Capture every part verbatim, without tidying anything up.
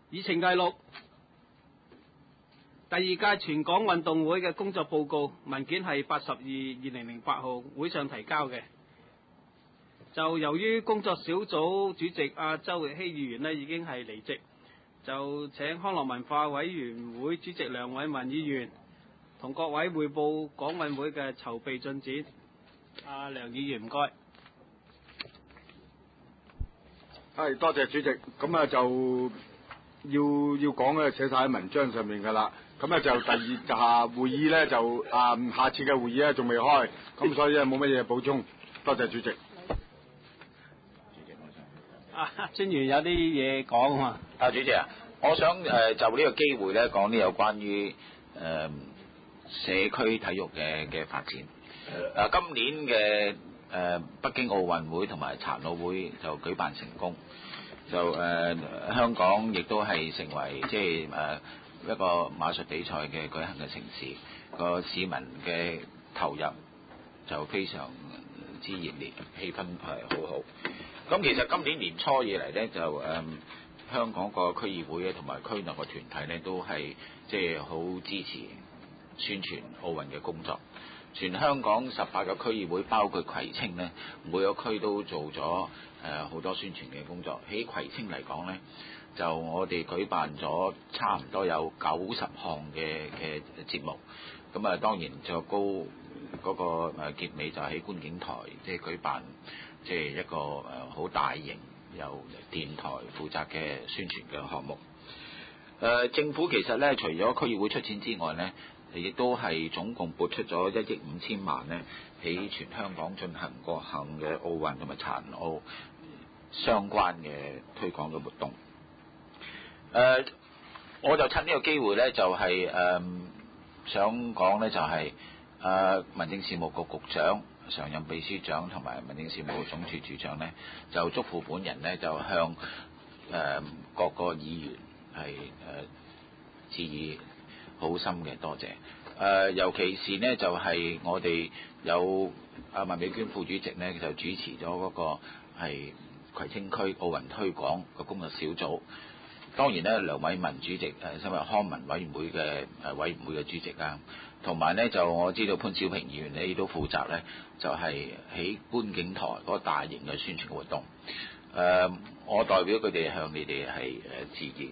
議程第六，第二屆全港運動會嘅工作報告文件係八十二二零零八號會上提交嘅。就由於工作小組主席阿周力希議員呢已經係離席，就請康樂文化委員會主席梁偉文議員同各位匯報港運會嘅籌備進展。阿梁議員唔該。 係，多謝主席。咁啊就要要講嘅寫晒喺文章上面㗎啦。咁咧就第二下會議咧就啊下次嘅會議咧仲未開，咁所以咧冇乜嘢補充。多謝主席。 啊，專員有啲嘢講啊嘛。 啊，主席啊，我想誒、呃、就呢個機會咧講呢有關於誒、呃、社區體育嘅嘅發展。啊，今年嘅誒、呃、北京奧運會同埋殘奧會就舉辦成功，就誒、呃、香港亦都係成為即係誒一個馬術比賽嘅舉行嘅城市，個市民嘅投入就非常之熱烈，氣氛係好好。咁其實今年年初以嚟呢，就誒、嗯、香港個區議會同埋區內嘅團體呢，都係即係好支持宣傳奧運嘅工作。全香港十八個區議會，包括葵青呢，每個區都做咗誒好多宣傳嘅工作。喺葵青嚟講呢，就我哋舉辦咗差唔多有九十項嘅嘅節目。咁啊，當然就高嗰、那個誒結尾就喺觀景台，即係舉辦。即係一個誒好大型由電台負責嘅宣傳嘅項目。誒、呃、政府其實咧，除咗區議會出錢之外咧，亦都係總共撥出咗一億五千萬咧，喺全香港進行各項嘅奧運同埋殘奧相關嘅推廣嘅活動。誒、呃，我就趁呢個機會咧，就係、是、誒、呃、想講咧，就係、是、誒、呃、民政事務局局長。常任秘書長同埋民政事務總署署長呢，就囑咐本人呢，就向誒、呃、各個議員係誒、呃、致以好深嘅多謝。誒、呃、尤其是呢，就係、是、我哋有阿麥美娟副主席呢，就主持咗嗰個係葵青區奧運推廣嘅工作小組。當然咧，梁偉文主席誒身為康文委員會嘅誒委員會嘅主席啊，同埋咧就我知道潘小平議員咧都負責咧，就係、是、喺觀景台嗰個大型嘅宣傳活動。誒、呃，我代表佢哋向你哋係誒致意。誒、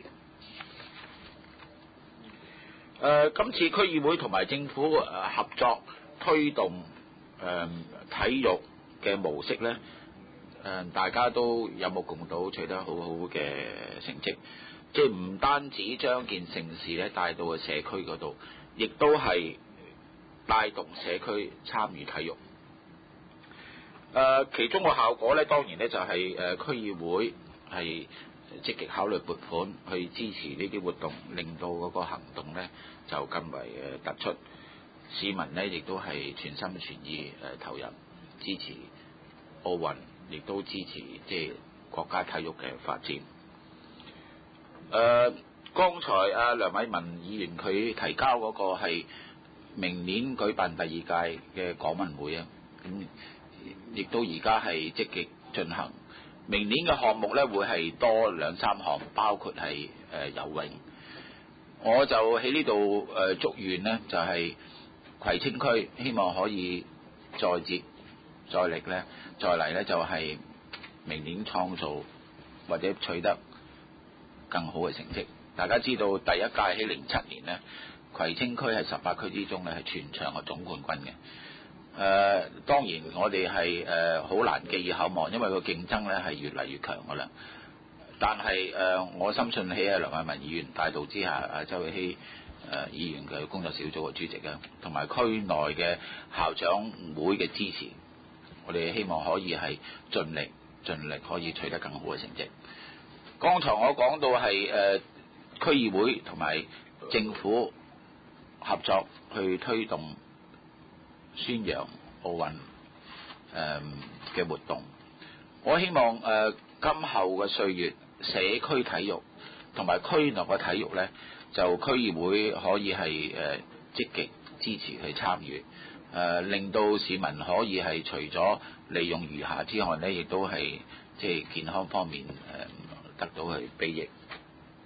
呃，今次區議會同埋政府誒合作推動誒、呃、體育嘅模式咧，誒、呃、大家都有目共睹，取得好好嘅成績。即係唔單止將件盛事咧帶到去社區嗰度，亦都係帶動社區參與體育。誒、呃，其中個效果咧，當然咧就係、是、誒、呃、區議會係積極考慮撥款去支持呢啲活動，令到嗰個行動咧就更為誒突出。市民咧亦都係全心全意誒投入支持奧運，亦都支持即係國家體育嘅發展。誒、呃，剛才阿梁偉文議員佢提交嗰個係明年舉辦第二屆嘅港運會啊，咁、嗯、亦都而家係積極進行。明年嘅項目咧會係多兩三項，包括係誒、呃、游泳。我就喺呢度誒祝願呢，就係、是、葵青區希望可以再接再力咧，再嚟咧就係、是、明年創造或者取得更好嘅成績。大家知道第一屆喺零七年呢，葵青區係十八區之中咧係全場嘅總冠軍嘅。誒、呃，當然我哋係誒好難寄以厚望，因為個競爭咧係越嚟越強噶啦。但係誒、呃，我深信喺阿梁偉文議員帶導之下，阿周力希誒議員嘅工作小組嘅主席啊，同埋區內嘅校長會嘅支持，我哋希望可以係盡力盡力可以取得更好嘅成績。剛才我講到係誒、呃、區議會同埋政府合作去推動宣揚奧運誒嘅活動，我希望誒、呃、今後嘅歲月，社區體育同埋區內嘅體育呢，就區議會可以係誒、呃、積極支持去參與，誒、呃、令到市民可以係除咗利用餘暇之外呢，亦都係即係健康方面誒、呃得到去裨益。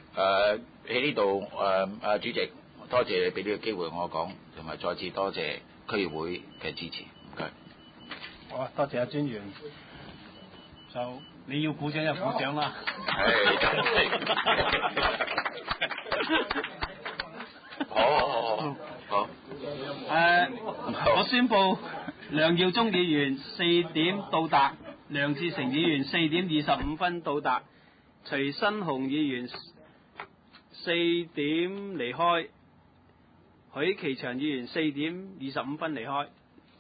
誒喺呢度誒啊主席，多謝你俾呢個機會我講，同埋再次多謝區議會嘅支持，唔該。 好啊，多謝阿專員。就你要鼓掌就鼓掌啦。 好好好好好。 誒，我宣布梁耀忠議員四點到達，梁志成議員四點二十五分到達，徐新雄議員四點離開，許其祥議員四點二十五分離開。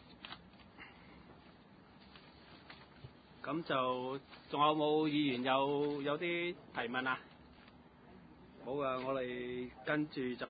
咁就仲有冇議員有有啲提問啊？冇啊，我哋跟住就。